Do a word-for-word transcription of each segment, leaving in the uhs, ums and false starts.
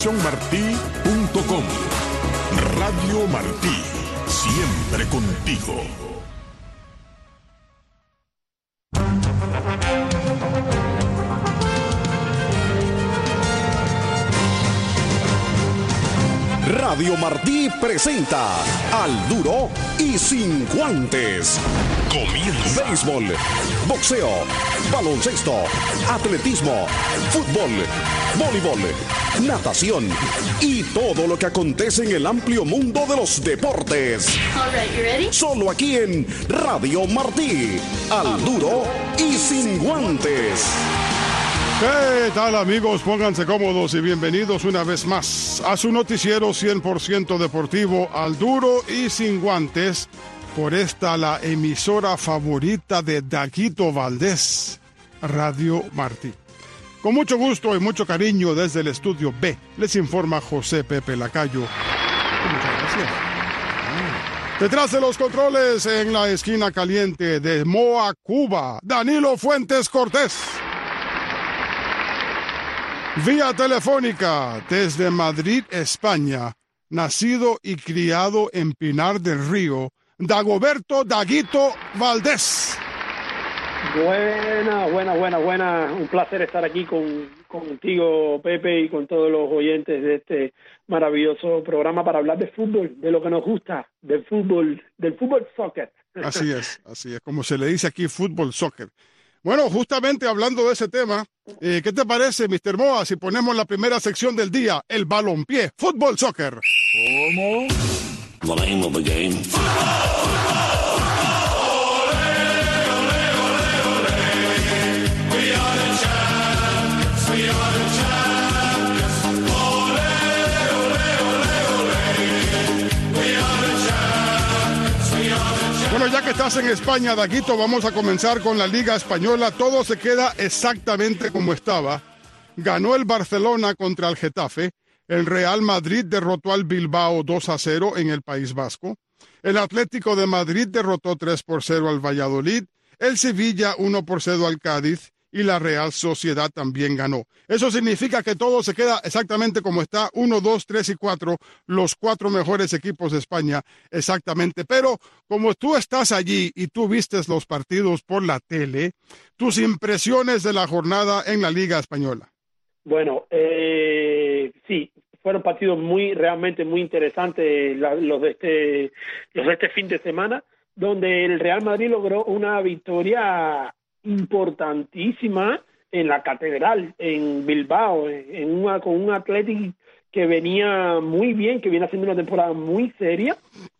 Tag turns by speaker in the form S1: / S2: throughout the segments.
S1: martí punto com. Radio Martí, siempre contigo.
S2: Radio Martí presenta Al Duro y Sin Guantes. Comienza. Béisbol, boxeo, baloncesto, atletismo, fútbol, voleibol, natación y todo lo que acontece en el amplio mundo de los deportes.
S3: All right, you ready?
S2: Solo aquí en Radio Martí. Al Duro y Sin Guantes.
S4: ¿Qué tal, amigos? Pónganse cómodos y bienvenidos una vez más a su noticiero cien por ciento deportivo Al Duro y Sin Guantes, por esta la emisora favorita de Daguito Valdés, Radio Martí. Con mucho gusto y mucho cariño desde el estudio B, les informa José Pepe Lacayo. Muchas gracias. Detrás de los controles, en la esquina caliente de Moa, Cuba, Danilo Fuentes Cortés. Vía telefónica desde Madrid, España, nacido y criado en Pinar del Río, Dagoberto Daguito Valdés.
S5: Buena, buena, buena, buena. Un placer estar aquí con, contigo, Pepe, y con todos los oyentes de este maravilloso programa para hablar de fútbol, de lo que nos gusta, del fútbol, del fútbol soccer.
S4: Así es, así es, como se le dice aquí, fútbol soccer. Bueno, justamente hablando de ese tema, eh, ¿qué te parece, mister Moa, si ponemos la primera sección del día, el balompié, fútbol soccer?
S6: ¿Cómo? The name of the game.
S4: Bueno, ya que estás en España, Daguito, vamos a comenzar con la Liga Española. Todo se queda exactamente como estaba. Ganó el Barcelona contra el Getafe. El Real Madrid derrotó al Bilbao dos a cero en el País Vasco. El Atlético de Madrid derrotó tres por cero al Valladolid. El Sevilla uno por cero al Cádiz. Y la Real Sociedad también ganó. Eso significa que todo se queda exactamente como está, uno, dos, tres y cuatro, los cuatro mejores equipos de España, exactamente. Pero como tú estás allí y tú vistes los partidos por la tele, tus impresiones de la jornada en la Liga Española.
S5: Bueno, eh, sí, fueron partidos muy, realmente muy interesantes la, los de este, los de este fin de semana, donde el Real Madrid logró una victoria importantísima en la Catedral, en Bilbao, en una, con un Athletic que venía muy bien, que viene haciendo una temporada muy seria,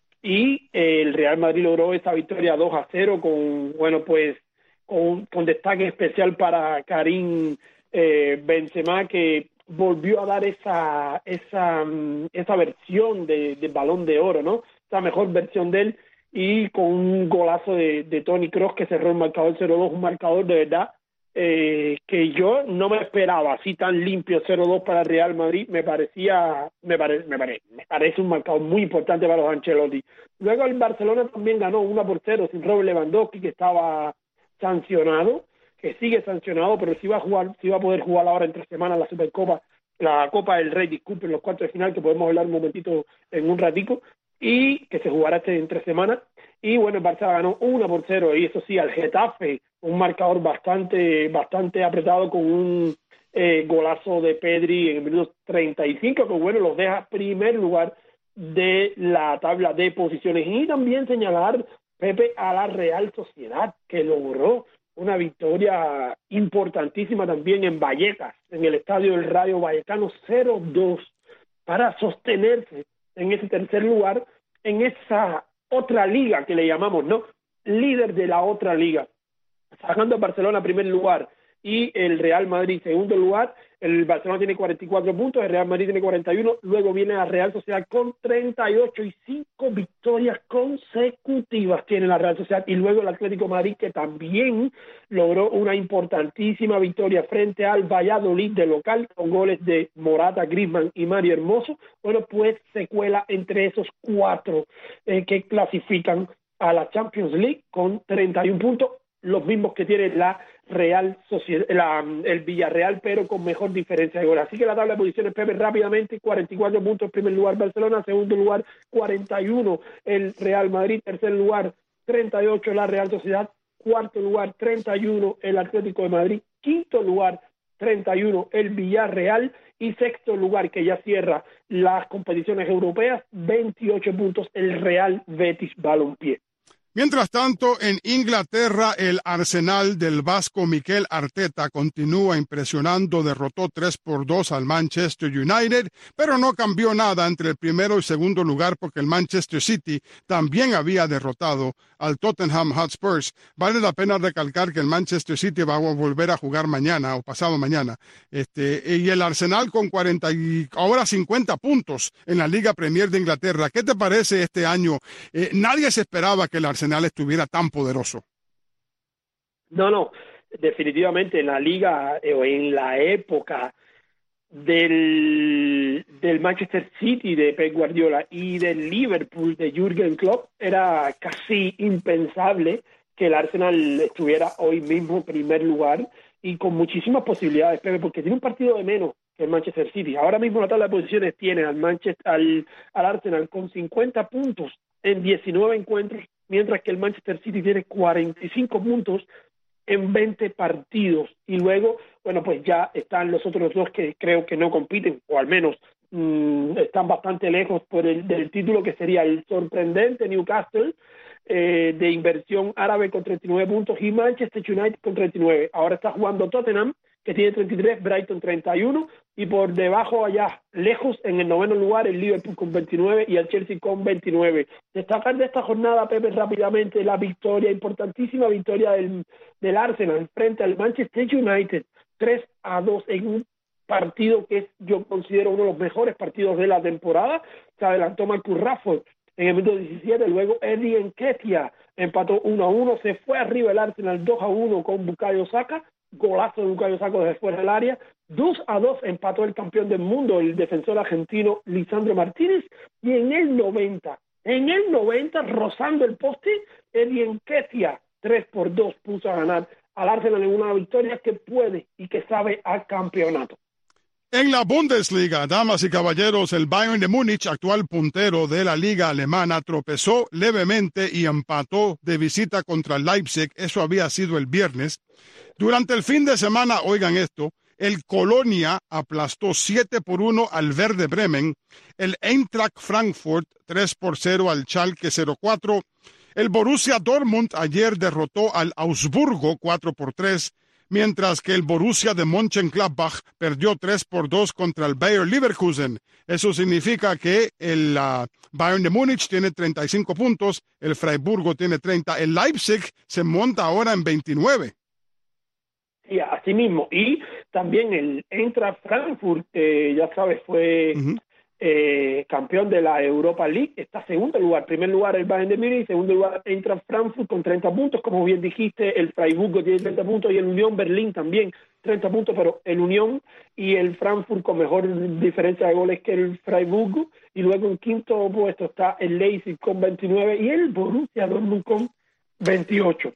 S5: y eh, el Real Madrid logró esa victoria dos a cero con, bueno, pues, con, con destaque especial para Karim eh, Benzema, que volvió a dar esa esa esa versión de, de Balón de Oro, ¿no? Esa mejor versión de él, y con un golazo de, de Toni Kroos que cerró el marcador cero dos, un marcador de verdad eh, que yo no me esperaba así tan limpio. Cero dos para el Real Madrid me parecía me, pare, me, pare, me parece un marcador muy importante para los Ancelotti. Luego el Barcelona también ganó uno por cero sin Robert Lewandowski, que estaba sancionado, que sigue sancionado, pero sí va a jugar, sí va a poder jugar ahora entre semanas la Supercopa, la Copa del Rey, disculpen, los cuartos de final, que podemos hablar un momentito en un ratico, y que se jugará este entre semanas. Y bueno, el Barça ganó uno por cero, y eso sí, al Getafe, un marcador bastante bastante apretado, con un eh, golazo de Pedri en el minuto treinta y cinco, que bueno, los deja primer lugar de la tabla de posiciones. Y también señalar, Pepe, a la Real Sociedad, que logró una victoria importantísima también en Vallecas, en el estadio del Rayo Vallecano, cero dos, para sostenerse en ese tercer lugar, en esa otra liga que le llamamos, ¿no? Líder de la otra liga, sacando a Barcelona primer lugar y el Real Madrid segundo lugar. El Barcelona tiene cuarenta y cuatro puntos, el Real Madrid tiene cuarenta y uno, luego viene la Real Sociedad con treinta y ocho, y cinco victorias consecutivas tiene la Real Sociedad, y luego el Atlético de Madrid, que también logró una importantísima victoria frente al Valladolid de local, con goles de Morata, Griezmann y Mario Hermoso. Bueno, pues se cuela entre esos cuatro eh, que clasifican a la Champions League con treinta y un puntos. los mismos que tiene la Real Sociedad, la, el Villarreal, pero con mejor diferencia de goles. Así que la tabla de posiciones, Pepe, rápidamente: cuarenta y cuatro puntos, primer lugar Barcelona, segundo lugar cuarenta y uno el Real Madrid, tercer lugar treinta y ocho la Real Sociedad, cuarto lugar treinta y uno el Atlético de Madrid, quinto lugar treinta y uno el Villarreal, y sexto lugar, que ya cierra las competiciones europeas, veintiocho puntos el Real Betis Balompié.
S4: Mientras tanto, en Inglaterra, el Arsenal del vasco Mikel Arteta continúa impresionando, derrotó tres por dos al Manchester United, pero no cambió nada entre el primero y segundo lugar porque el Manchester City también había derrotado al Tottenham Hotspurs. Vale la pena recalcar que el Manchester City va a volver a jugar mañana o pasado mañana. Este, y el Arsenal con cuarenta y ahora cincuenta puntos en la Liga Premier de Inglaterra. ¿Qué te parece este año? Eh, nadie se esperaba que el Arsenal Arsenal estuviera tan poderoso.
S5: No, no, definitivamente en la liga eh, o en la época del, del Manchester City de Pep Guardiola y del Liverpool de Jürgen Klopp era casi impensable que el Arsenal estuviera hoy mismo en primer lugar y con muchísimas posibilidades, Pepe, porque tiene un partido de menos que el Manchester City. Ahora mismo la tabla de posiciones tiene al Manchester, al, al Arsenal con cincuenta puntos en diecinueve encuentros, mientras que el Manchester City tiene cuarenta y cinco puntos en veinte partidos. Y luego, bueno, pues ya están los otros dos que creo que no compiten, o al menos mmm, están bastante lejos por el, del título, que sería el sorprendente Newcastle, eh, de inversión árabe con treinta y nueve puntos, y Manchester United con treinta y nueve. Ahora está jugando Tottenham, que tiene treinta y tres, Brighton treinta y uno, y por debajo allá, lejos, en el noveno lugar, el Liverpool con veintinueve y el Chelsea con veintinueve. Destacar de esta jornada, Pepe, rápidamente la victoria, importantísima victoria del, del Arsenal frente al Manchester United, tres a dos en un partido que es, yo considero uno de los mejores partidos de la temporada. Se adelantó Marcus Rashford en el minuto diecisiete, luego Eddie Nketiah empató uno a uno, se fue arriba el Arsenal dos a uno con Bukayo Saka, golazo de Bukayo Saka desde fuera del área, dos a dos empató el campeón del mundo, el defensor argentino Lisandro Martínez, y en el noventa, en el noventa, rozando el poste, Eddie Nketiah, tres por dos, puso a ganar al Arsenal en una victoria que puede y que sabe a campeonato.
S4: En la Bundesliga, damas y caballeros, el Bayern de Múnich, actual puntero de la liga alemana, tropezó levemente y empató de visita contra el Leipzig. Eso había sido el viernes. Durante el fin de semana, oigan esto, el Colonia aplastó siete por uno al Werder Bremen, el Eintracht Frankfurt tres por cero al Schalke cero cuatro, el Borussia Dortmund ayer derrotó al Augsburgo cuatro por tres, mientras que el Borussia de Mönchengladbach perdió tres por dos contra el Bayer Leverkusen. Eso significa que el uh, Bayern de Múnich tiene treinta y cinco puntos, el Freiburgo tiene treinta, el Leipzig se monta ahora en veintinueve.
S5: Sí, así mismo. Y también el Eintracht Frankfurt, eh, ya sabes, fue uh-huh. eh, campeón de la Europa League, está segundo lugar. Primer lugar el Bayern de Múnich, segundo lugar Eintracht Frankfurt con treinta puntos, como bien dijiste, el Freiburgo tiene treinta puntos y el Unión Berlín también treinta puntos, pero el Unión y el Frankfurt con mejor diferencia de goles que el Freiburgo, y luego en quinto puesto está el Leipzig con veintinueve y el Borussia Dortmund con veintiocho.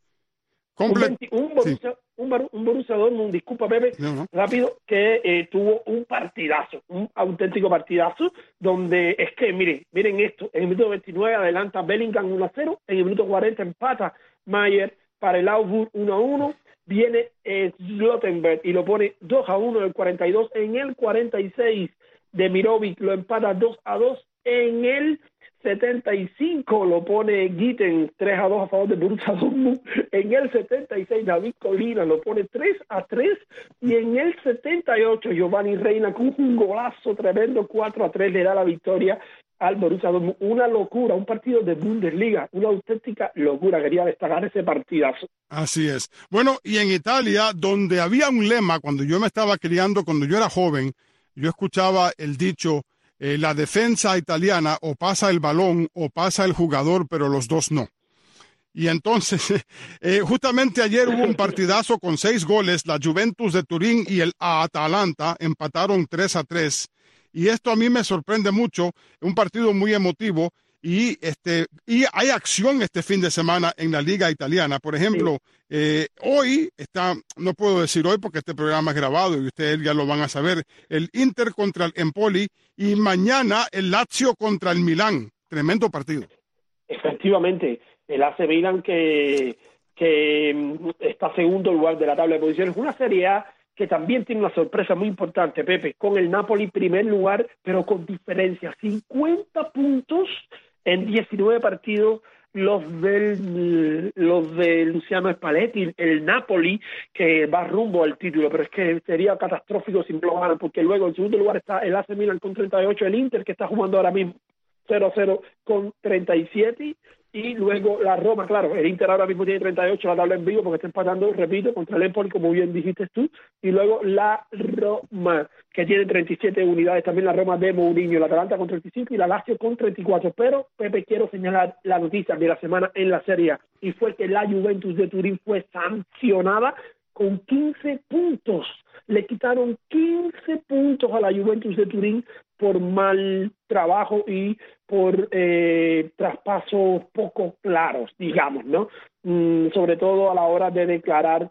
S5: Un, veinti, un, Borussia, sí. un, un Borussia Dortmund, disculpa Pepe, no, no. rápido, que eh, tuvo un partidazo, un auténtico partidazo, donde es que, miren, miren esto, en el minuto veintinueve adelanta Bellingham uno a cero, en el minuto cuarenta empata Mayer para el Augsburg uno a uno, viene eh, Slottenberg y lo pone dos a uno en el cuarenta y dos, en el cuarenta y seis de Mirovic lo empata dos a dos, en el setenta y cinco lo pone Gitten tres a dos a favor de Borussia Dortmund, en el setenta y seis David Colina lo pone tres a tres y en el setenta y ocho Giovanni Reina con un golazo tremendo cuatro a tres le da la victoria al Borussia Dortmund. Una locura, un partido de Bundesliga, una auténtica locura. Quería destacar ese partidazo.
S4: Así es. Bueno, y en Italia, donde había un lema cuando yo me estaba criando, cuando yo era joven, yo escuchaba el dicho, Eh, la defensa italiana o pasa el balón o pasa el jugador, pero los dos no. Y entonces, eh, justamente ayer hubo un partidazo con seis goles. La Juventus de Turín y el Atalanta empataron tres a tres. Y esto a mí me sorprende mucho. Un partido muy emotivo. Y, este, y hay acción este fin de semana en la Liga Italiana. Por ejemplo, sí. eh, hoy está, no puedo decir hoy porque este programa es grabado y ustedes ya lo van a saber, el Inter contra el Empoli y mañana el Lazio contra el Milán. Tremendo partido.
S5: Efectivamente, el A C Milan que, que está segundo lugar de la tabla de posiciones. Una Serie A que también tiene una sorpresa muy importante, Pepe, con el Napoli primer lugar, pero con diferencia, cincuenta puntos en diecinueve partidos, los del los de Luciano Spalletti, el Napoli, que va rumbo al título, pero es que sería catastrófico si no lo ganan, porque luego en segundo lugar está el A C Milan con treinta y ocho, el Inter, que está jugando ahora mismo cero a cero con treinta y siete, y luego la Roma, claro, el Inter ahora mismo tiene treinta y ocho, la tabla en vivo porque está empatando, repito, contra el Empoli, como bien dijiste tú, y luego la Roma, que tiene treinta y siete unidades, también la Roma de Mourinho, la Atalanta con treinta y cinco y la Lazio con treinta y cuatro, pero Pepe, quiero señalar la noticia de la semana en la Serie A, y fue que la Juventus de Turín fue sancionada con quince puntos, le quitaron quince puntos a la Juventus de Turín por mal trabajo y por eh, traspasos poco claros, digamos, ¿no? Mm, sobre todo a la hora de declarar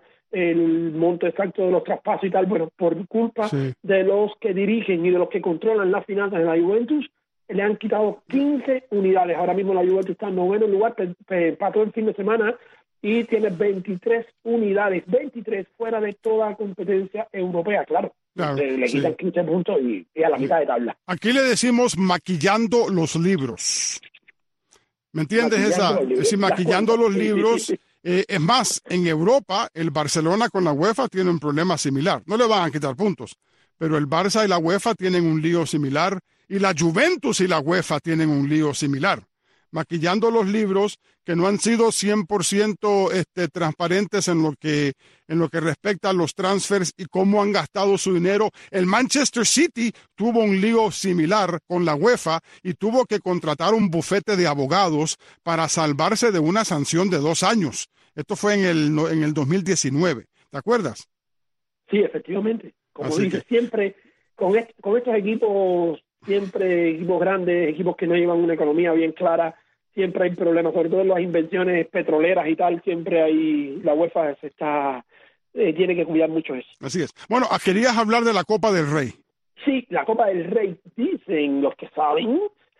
S5: el monto exacto de los traspasos y tal, bueno, por culpa sí. de los que dirigen y de los que controlan las finanzas de la Juventus, le han quitado quince unidades. Ahora mismo la Juventus está en noveno lugar, empató el fin de semana y tiene veintitrés unidades, veintitrés fuera de toda competencia europea, claro. Claro, le quitan sí. quince puntos y, y a la mitad de tabla.
S4: Aquí le decimos maquillando los libros. ¿Me entiendes? Maquillando esa? Es decir, maquillando los libros. Sí, sí, sí. Eh, es más, en Europa, el Barcelona con la UEFA tiene un problema similar. No le van a quitar puntos, pero el Barça y la UEFA tienen un lío similar y la Juventus y la UEFA tienen un lío similar. Maquillando los libros que no han sido cien por ciento este, transparentes en lo que en lo que respecta a los transfers y cómo han gastado su dinero. El Manchester City tuvo un lío similar con la UEFA y tuvo que contratar un bufete de abogados para salvarse de una sanción de dos años. Esto fue en el en el dos mil diecinueve. ¿Te acuerdas?
S5: Sí, efectivamente. Como
S4: Así
S5: dices,
S4: que...
S5: siempre con, est- con estos equipos, siempre equipos grandes, equipos que no llevan una economía bien clara, siempre hay problemas, sobre todo en las invenciones petroleras y tal, siempre hay, la UEFA se está, eh, tiene que cuidar mucho eso.
S4: Así es. Bueno, querías hablar de la Copa del Rey.
S5: Sí, la Copa del Rey, dicen los que saben,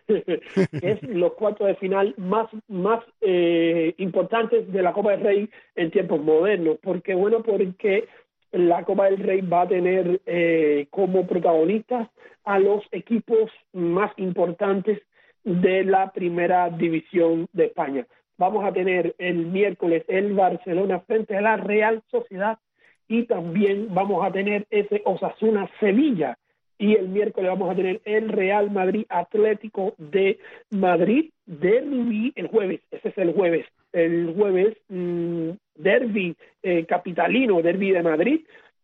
S5: es los cuartos de final más, más eh, importantes de la Copa del Rey en tiempos modernos. Porque, bueno, porque la Copa del Rey va a tener eh, como protagonistas a los equipos más importantes de la primera división de España. Vamos a tener el miércoles el Barcelona frente a la Real Sociedad y también vamos a tener ese Osasuna Sevilla, y el miércoles vamos a tener el Real Madrid Atlético de Madrid, derbi el jueves, ese es el jueves, el jueves mmm, derbi eh, capitalino, derbi de Madrid,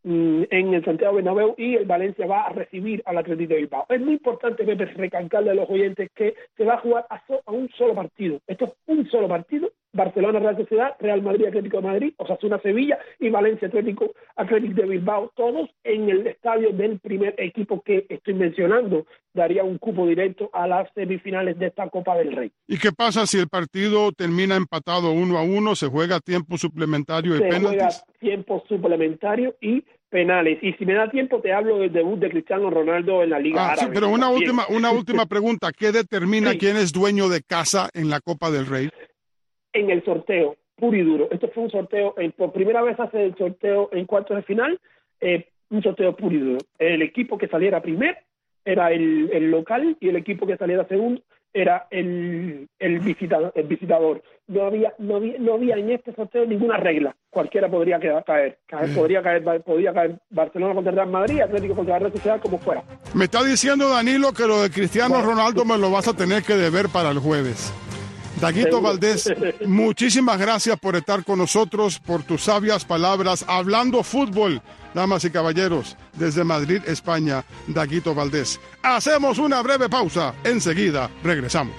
S5: en el Santiago Bernabéu, y el Valencia va a recibir al Atlético de Bilbao. Es muy importante, Pepe, recalcarle a los oyentes que se va a jugar a, so, a un solo partido. Esto es un solo partido: Barcelona Real Sociedad, Real Madrid Atlético de Madrid, Osasuna Sevilla y Valencia Atlético Atlético de Bilbao, todos en el estadio del primer equipo que estoy mencionando. Daría un cupo directo a las semifinales de esta Copa del Rey.
S4: ¿Y qué pasa si el partido termina empatado uno a uno? ¿Se juega tiempo suplementario y
S5: se
S4: penaltis?
S5: Se juega tiempo suplementario y penales. Y si me da tiempo te hablo del debut de Cristiano Ronaldo en la Liga
S4: ah,
S5: Árabe.
S4: Sí, pero una también. última, una última pregunta. ¿Qué determina
S5: sí.
S4: quién es dueño de casa en la Copa del Rey?
S5: En el sorteo, puro y duro. Esto fue un sorteo, eh, por primera vez hace el sorteo en cuartos de final, eh, un sorteo puro y duro. El equipo que saliera primero era el, el local y el equipo que saliera segundo era el, el, visitador, el visitador. No había, no había, no había en este sorteo ninguna regla. Cualquiera podría caer, caer, caer podría caer, podría caer Barcelona contra el Real Madrid, Atlético contra la Real Sociedad, como fuera.
S4: Me está diciendo Danilo que lo de Cristiano bueno. Ronaldo me lo vas a tener que deber para el jueves. Daguito Valdés, muchísimas gracias por estar con nosotros, por tus sabias palabras, hablando fútbol, damas y caballeros, desde Madrid, España, Daguito Valdés. Hacemos una breve pausa, enseguida regresamos.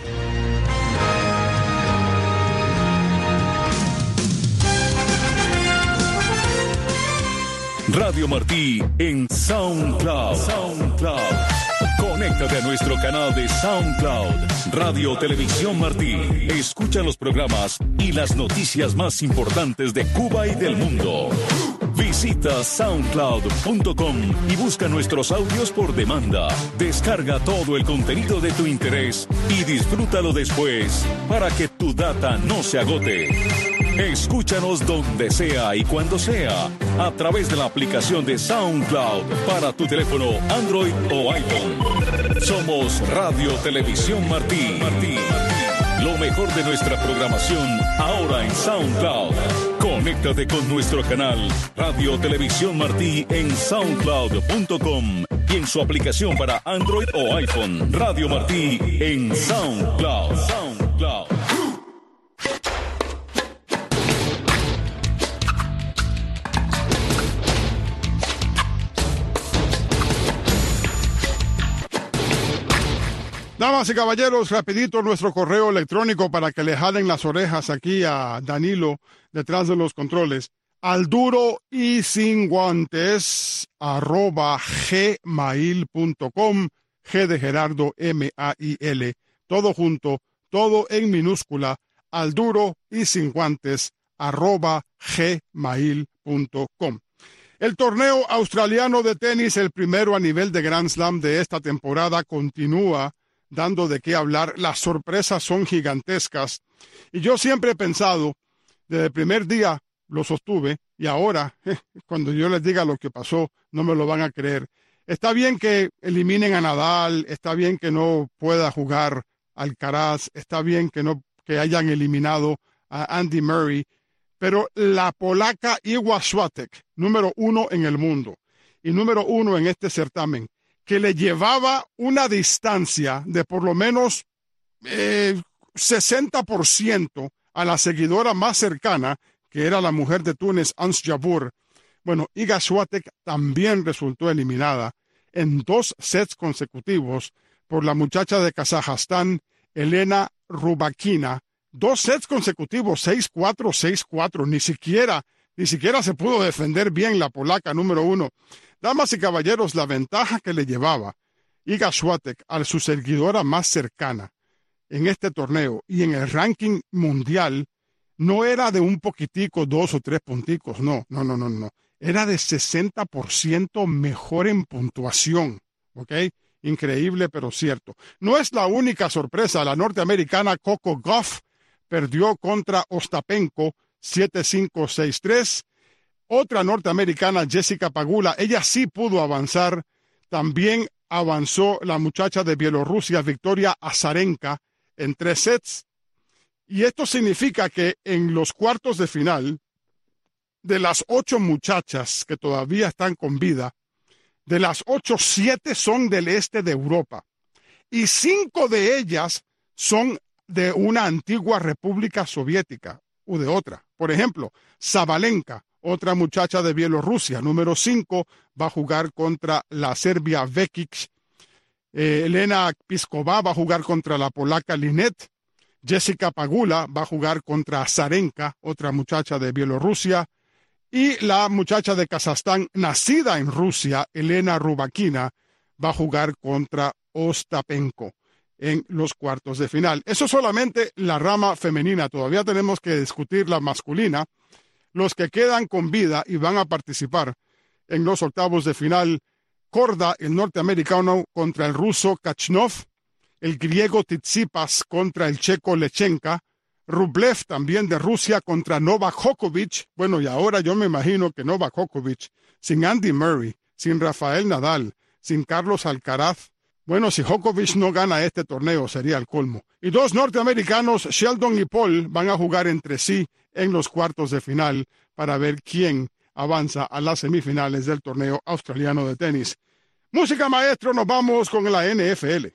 S3: Radio Martí en SoundCloud. SoundCloud. Conéctate a nuestro canal de SoundCloud, Radio Televisión Martí. Escucha los programas y las noticias más importantes de Cuba y del mundo. Visita soundcloud punto com y busca nuestros audios por demanda. Descarga todo el contenido de tu interés y disfrútalo después para que tu data no se agote. Escúchanos donde sea y cuando sea a través de la aplicación de SoundCloud para tu teléfono Android o iPhone. Somos Radio Televisión Martí. Martí. Lo mejor de nuestra programación ahora en SoundCloud. Conéctate con nuestro canal Radio Televisión Martí en soundcloud punto com y en su aplicación para Android o iPhone. Radio Martí en SoundCloud. SoundCloud.
S4: Damas y caballeros, rapidito nuestro correo electrónico para que le jalen las orejas aquí a Danilo detrás de los controles. Al duro y sin guantes arroba gmail punto com, G de Gerardo, M A I L, todo junto, todo en minúscula, al duro y sin guantes arroba gmail punto com. El torneo australiano de tenis, el primero a nivel de Grand Slam de esta temporada, continúa dando de qué hablar. Las sorpresas son gigantescas. Y yo siempre he pensado, desde el primer día lo sostuve, y ahora, eh, cuando yo les diga lo que pasó, no me lo van a creer. Está bien que eliminen a Nadal, está bien que no pueda jugar Alcaraz, está bien que, no, que hayan eliminado a Andy Murray, pero la polaca Iga Świątek, número uno en el mundo y número uno en este certamen, que le llevaba una distancia de por lo menos eh, sesenta por ciento a la seguidora más cercana, que era la mujer de Túnez, Ans Jabeur. Bueno, Iga Świątek también resultó eliminada en dos sets consecutivos por la muchacha de Kazajstán, Elena Rybakina. Dos sets consecutivos, seis cuatro, seis cuatro. Ni siquiera, ni siquiera se pudo defender bien la polaca número uno. Damas y caballeros, la ventaja que le llevaba Iga Świątek a su seguidora más cercana en este torneo y en el ranking mundial no era de un poquitico, dos o tres punticos, no, no, no, no, no. Era de sesenta por ciento mejor en puntuación, ¿ok? Increíble, pero cierto. No es la única sorpresa. La norteamericana Coco Gauff perdió contra Ostapenko siete cinco, seis tres. Otra norteamericana, Jessica Pegula, ella sí pudo avanzar. También avanzó la muchacha de Bielorrusia, Victoria Azarenka, en tres sets. Y esto significa que en los cuartos de final, de las ocho muchachas que todavía están con vida, de las ocho, siete son del este de Europa. Y cinco de ellas son de una antigua república soviética o de otra. Por ejemplo, Sabalenka, otra muchacha de Bielorrusia, número cinco, va a jugar contra la serbia Vekic. Eh, Elena Pliskova va a jugar contra la polaca Linet. Jessica Pegula va a jugar contra Azarenka, otra muchacha de Bielorrusia. Y la muchacha de Kazajstán, nacida en Rusia, Elena Rybakina, va a jugar contra Ostapenko en los cuartos de final. Eso solamente la rama femenina. Todavía tenemos que discutir la masculina. Los que quedan con vida y van a participar en los octavos de final: Korda, el norteamericano, contra el ruso Kachnov, el griego Tsitsipas contra el checo Lechenka, Rublev también de Rusia contra Novak Djokovic. Bueno, y ahora yo me imagino que Novak Djokovic, sin Andy Murray, sin Rafael Nadal, sin Carlos Alcaraz. Bueno, si Djokovic no gana este torneo sería el colmo. Y dos norteamericanos, Sheldon y Paul, van a jugar entre sí en los cuartos de final para ver quién avanza a las semifinales del torneo australiano de tenis. Música, maestro, nos vamos con la N F L.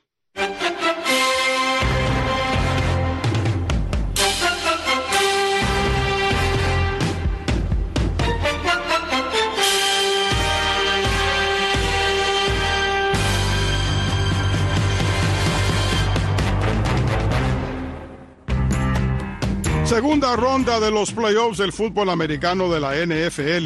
S4: Segunda ronda de los playoffs del fútbol americano de la N F L.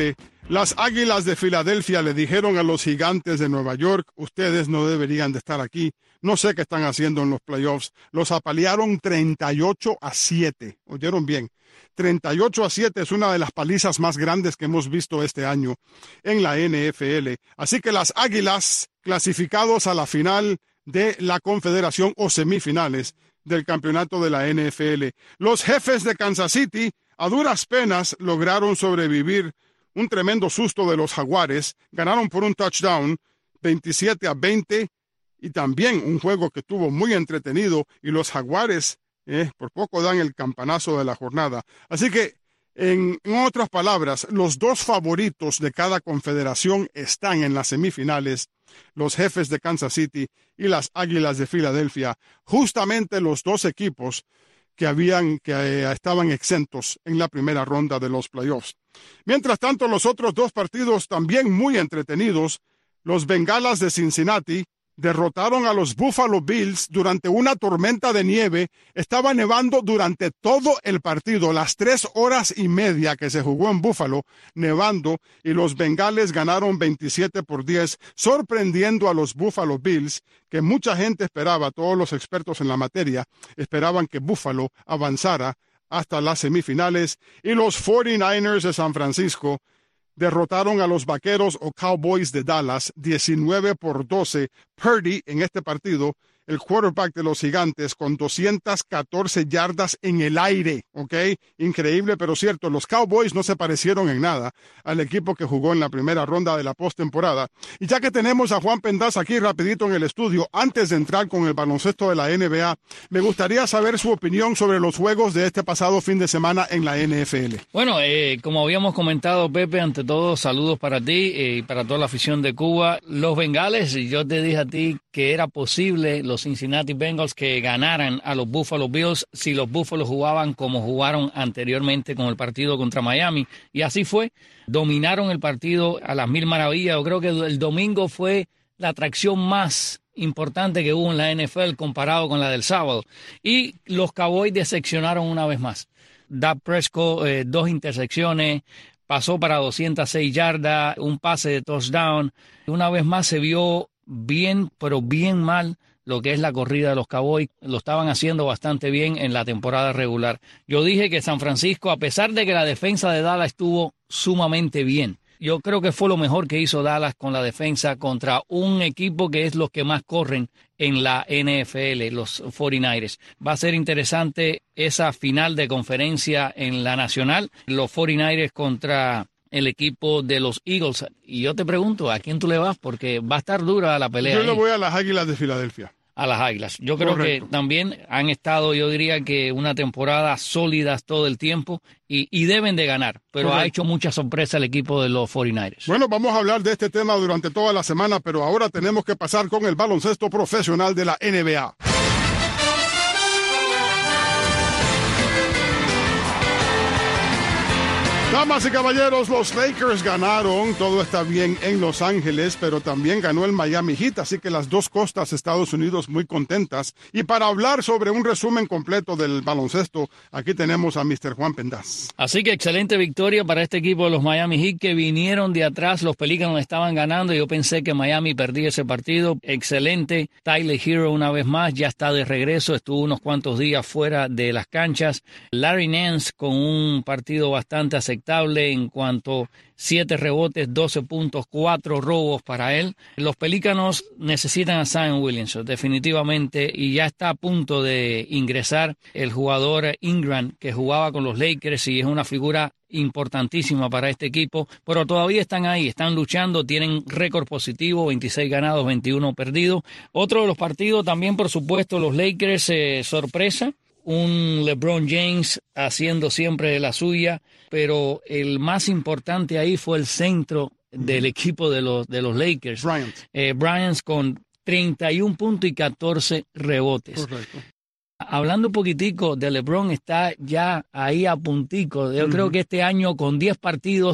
S4: Las Águilas de Filadelfia le dijeron a los Gigantes de Nueva York, ustedes no deberían de estar aquí, no sé qué están haciendo en los playoffs. Los apalearon treinta y ocho a siete, oyeron bien, treinta y ocho a siete es una de las palizas más grandes que hemos visto este año en la N F L. Así que las Águilas, clasificados a la final de la Confederación o semifinales del campeonato de la N F L. Los Jefes de Kansas City, a duras penas, lograron sobrevivir un tremendo susto de los Jaguares, ganaron por un touchdown, veintisiete a veinte, y también un juego que estuvo muy entretenido, y los Jaguares eh, por poco dan el campanazo de la jornada. Así que, en, en otras palabras, los dos favoritos de cada confederación están en las semifinales, los Jefes de Kansas City y las Águilas de Filadelfia, justamente los dos equipos que habían que eh, estaban exentos en la primera ronda de los playoffs. Mientras tanto, los otros dos partidos también muy entretenidos, los Bengalas de Cincinnati derrotaron a los Buffalo Bills durante una tormenta de nieve. Estaba nevando durante todo el partido, las tres horas y media que se jugó en Buffalo, nevando, y los Bengales ganaron veintisiete por diez, sorprendiendo a los Buffalo Bills, que mucha gente esperaba, todos los expertos en la materia, esperaban que Buffalo avanzara hasta las semifinales, y los cuarenta y nueve ers de San Francisco derrotaron a los Vaqueros o Cowboys de Dallas, diecinueve por doce. Purdy en este partido, el quarterback de los Gigantes, con doscientas catorce yardas en el aire, ¿ok? Increíble, pero cierto. Los Cowboys no se parecieron en nada al equipo que jugó en la primera ronda de la postemporada. Y ya que tenemos a Juan Pendaz aquí rapidito en el estudio, antes de entrar con el baloncesto de la N B A, me gustaría saber su opinión sobre los juegos de este pasado fin de semana en la N F L.
S7: Bueno, eh, como habíamos comentado, Pepe, ante todo, saludos para ti eh, y para toda la afición de Cuba. Los Bengales, y yo te dije a ti que era posible los Cincinnati Bengals que ganaran a los Buffalo Bills si los Buffalo jugaban como jugaron anteriormente con el partido contra Miami, y así fue. Dominaron el partido a las mil maravillas. Yo creo que el domingo fue la atracción más importante que hubo en la N F L comparado con la del sábado, y los Cowboys decepcionaron una vez más. Dak Prescott, eh, dos intersecciones, pasó para doscientas seis yardas, un pase de touchdown. Una vez más se vio bien, pero bien mal lo que es la corrida de los Cowboys. Lo estaban haciendo bastante bien en la temporada regular. Yo dije que San Francisco, a pesar de que la defensa de Dallas estuvo sumamente bien, yo creo que fue lo mejor que hizo Dallas con la defensa contra un equipo que es los que más corren en la N F L, los cuarenta y nueve ers. Va a ser interesante esa final de conferencia en la nacional, los cuarenta y nueve ers contra el equipo de los Eagles. Y yo te pregunto, ¿a quién tú le vas? Porque va a estar dura la pelea.
S4: Yo
S7: ahí.
S4: le voy a las Águilas de Filadelfia.
S7: A las Águilas. Yo creo
S4: Correcto.
S7: que también han estado, yo diría que una temporada sólidas todo el tiempo y, y deben de ganar, pero
S4: Correcto.
S7: ha hecho mucha sorpresa el equipo de los cuarenta y nueve ers.
S4: Bueno, vamos a hablar de este tema durante toda la semana, pero ahora tenemos que pasar con el baloncesto profesional de la N B A. Damas y caballeros, los Lakers ganaron, todo está bien en Los Ángeles, pero también ganó el Miami Heat, así que las dos costas de Estados Unidos muy contentas. Y para hablar sobre un resumen completo del baloncesto, aquí tenemos a mister Juan Pendaz.
S7: Así que excelente victoria para este equipo de los Miami Heat, que vinieron de atrás, los Pelícanos estaban ganando, yo pensé que Miami perdía ese partido. Excelente, Tyler Hero una vez más, ya está de regreso, estuvo unos cuantos días fuera de las canchas. Larry Nance con un partido bastante aceptable en cuanto a siete rebotes, doce puntos, cuatro robos para él. Los Pelícanos necesitan a Zion Williamson definitivamente, y ya está a punto de ingresar el jugador Ingram, que jugaba con los Lakers y es una figura importantísima para este equipo, pero todavía están ahí, están luchando, tienen récord positivo, veintiséis ganados, veintiuno perdidos. Otro de los partidos también, por supuesto, los Lakers, eh, sorpresa, un LeBron James haciendo siempre de la suya, pero el más importante ahí fue el centro del equipo de los, de los Lakers,
S4: Bryant.
S7: Eh, Bryant con treinta y un puntos y catorce rebotes.
S4: Correcto.
S7: Hablando un poquitico de LeBron, está ya ahí a puntico. Yo uh-huh. creo que este año con diez partidos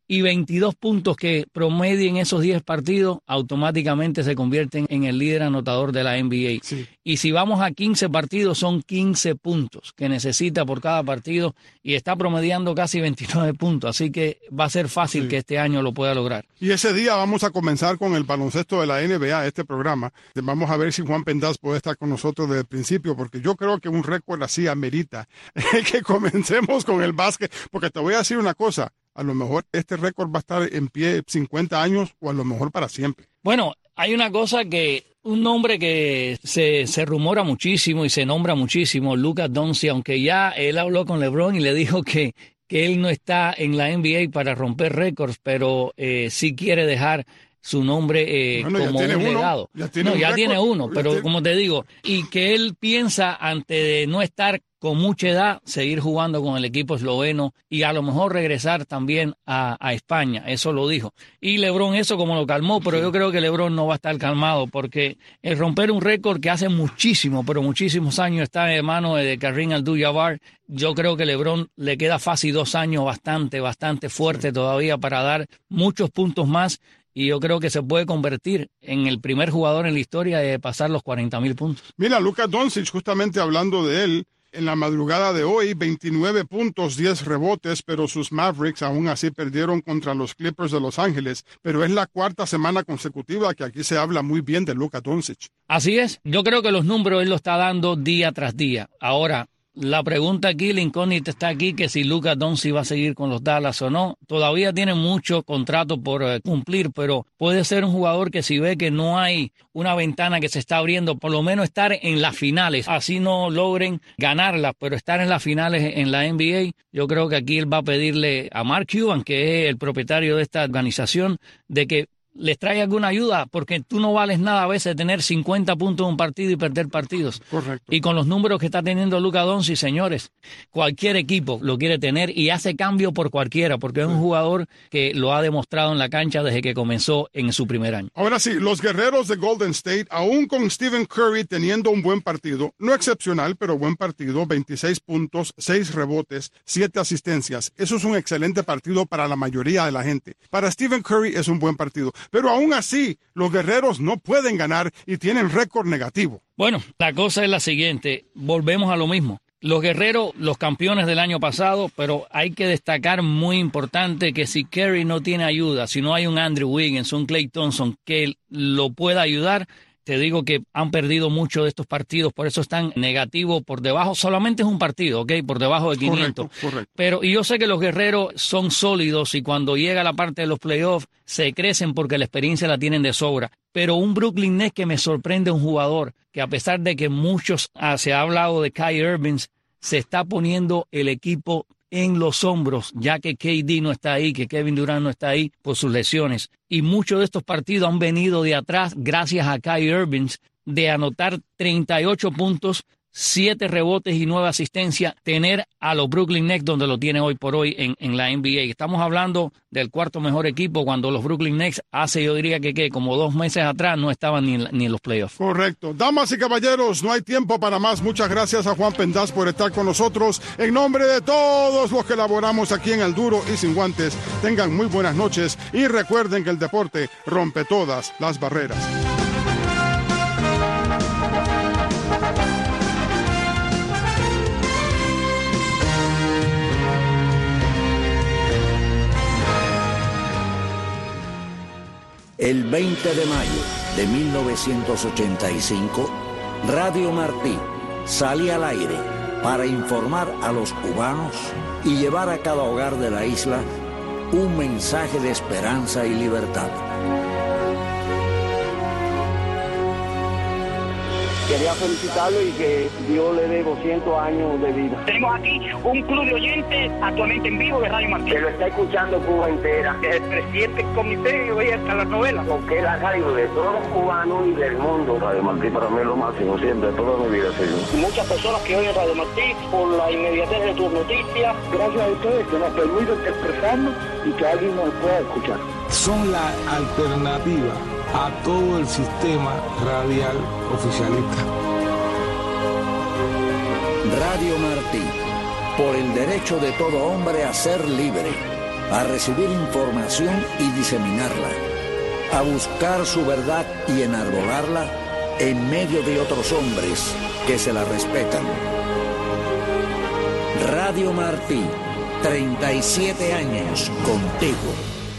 S7: y veintidós puntos que promedien esos diez partidos, automáticamente se convierten en el líder anotador de la N B A.
S4: Sí.
S7: Y si vamos a quince partidos, son quince puntos que necesita por cada partido y está promediando casi veintinueve puntos, así que va a ser fácil sí. que este año lo pueda lograr.
S4: Y ese día vamos a comenzar con el baloncesto de la N B A, este programa. Vamos a ver si Juan Pendas puede estar con nosotros desde el principio, porque yo creo que un récord así amerita que comencemos con el básquet, porque te voy a decir una cosa, a lo mejor este récord va a estar en pie cincuenta años o a lo mejor para siempre.
S7: Bueno, hay una cosa que, un nombre que se, se rumora muchísimo y se nombra muchísimo, Luka Doncic, aunque ya él habló con LeBron y le dijo que, que él no está en la N B A para romper récords, pero eh, sí quiere dejar su nombre eh, bueno, como un uno, legado.
S4: Ya tiene,
S7: no,
S4: un
S7: ya
S4: récord,
S7: tiene uno, pero
S4: tiene...
S7: como te digo, y que él piensa antes de no estar con mucha edad, seguir jugando con el equipo esloveno y a lo mejor regresar también a, a España, eso lo dijo. Y LeBron eso como lo calmó, pero sí. yo creo que LeBron no va a estar calmado porque el romper un récord que hace muchísimo, pero muchísimos años está en manos de Kareem Abdul-Jabbar, yo creo que LeBron le queda fácil dos años bastante, bastante fuerte sí. todavía para dar muchos puntos más. Y yo creo que se puede convertir en el primer jugador en la historia de pasar los cuarenta mil puntos.
S4: Mira, Luka Doncic, justamente hablando de él, en la madrugada de hoy, veintinueve puntos, diez rebotes, pero sus Mavericks aún así perdieron contra los Clippers de Los Ángeles. Pero es la cuarta semana consecutiva que aquí se habla muy bien de Luka Doncic.
S7: Así es. Yo creo que los números él lo está dando día tras día. Ahora, la pregunta aquí, la incógnita está aquí, que si Luka Doncic va a seguir con los Dallas o no. Todavía tiene mucho contrato por uh, cumplir, pero puede ser un jugador que si ve que no hay una ventana que se está abriendo, por lo menos estar en las finales, así no logren ganarlas, pero estar en las finales en la N B A, yo creo que aquí él va a pedirle a Mark Cuban, que es el propietario de esta organización, de que les trae alguna ayuda, porque tú no vales nada a veces tener cincuenta puntos en un partido y perder partidos.
S4: Correcto.
S7: Y con los números que está teniendo Luka Doncic, señores, cualquier equipo lo quiere tener y hace cambio por cualquiera, porque es un jugador que lo ha demostrado en la cancha desde que comenzó en su primer año.
S4: Ahora sí, los guerreros de Golden State, aún con Stephen Curry teniendo un buen partido, no excepcional, pero buen partido, veintiséis puntos, seis rebotes, siete asistencias. Eso es un excelente partido para la mayoría de la gente. Para Stephen Curry es un buen partido. Pero aún así, los guerreros no pueden ganar y tienen récord negativo.
S7: Bueno, la cosa es la siguiente, volvemos a lo mismo. Los guerreros, los campeones del año pasado, pero hay que destacar muy importante que si Curry no tiene ayuda, si no hay un Andrew Wiggins, un Klay Thompson que lo pueda ayudar, te digo que han perdido mucho de estos partidos, por eso están negativos por debajo, solamente es un partido, ¿ok? Por debajo de quinientos.
S4: Correcto, correcto.
S7: Pero y yo sé que los guerreros son sólidos y cuando llega la parte de los playoffs se crecen porque la experiencia la tienen de sobra. Pero un Brooklyn Nets que me sorprende un jugador que a pesar de que muchos ah, se ha hablado de Kyrie Irving, se está poniendo el equipo en los hombros, ya que K D no está ahí, que Kevin Durant no está ahí por sus lesiones. Y muchos de estos partidos han venido de atrás gracias a Kyrie Irving de anotar treinta y ocho puntos, siete rebotes y nueve asistencias, tener a los Brooklyn Nets donde lo tiene hoy por hoy en, en la N B A. Estamos hablando del cuarto mejor equipo cuando los Brooklyn Nets hace, yo diría que, que como dos meses atrás no estaban ni en, ni en los playoffs.
S4: Correcto. Damas y caballeros, no hay tiempo para más. Muchas gracias a Juan Pendas por estar con nosotros. En nombre de todos los que laboramos aquí en El Duro y Sin Guantes, tengan muy buenas noches y recuerden que el deporte rompe todas las barreras.
S8: El veinte de mayo de mil novecientos ochenta y cinco, Radio Martí sale al aire para informar a los cubanos y llevar a cada hogar de la isla un mensaje de esperanza y libertad.
S9: Quería felicitarlo y que Dios le dé doscientos años de vida.
S10: Tenemos aquí un club de oyentes actualmente en vivo de Radio Martí.
S9: Que lo está escuchando Cuba entera.
S10: El presidente del comité oye hasta las novelas.
S9: Porque es la radio de todos los cubanos y del mundo.
S11: Radio Martí para mí es lo máximo, siempre, toda mi vida, señor.
S10: Muchas personas que oyen Radio Martí por la inmediatez de tus noticias.
S9: Gracias a ustedes que nos permiten expresarnos y que alguien nos pueda escuchar.
S12: Son la alternativa a todo el sistema radial oficialista.
S8: Radio Martí, por el derecho de todo hombre a ser libre. a recibir información y diseminarla, a buscar su verdad y enarbolarla en medio de otros hombres que se la respetan. Radio Martí, treinta y siete años contigo.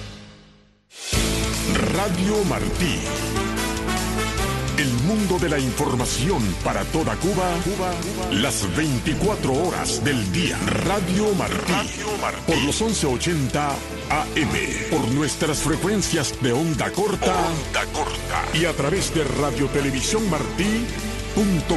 S1: Radio Martí. El mundo de la información para toda Cuba, Cuba, las veinticuatro horas del día. Radio Martí. Radio Martí. Por los once ochenta A M. Por nuestras frecuencias de onda corta. Onda corta. Y a través de radio televisión martí punto com.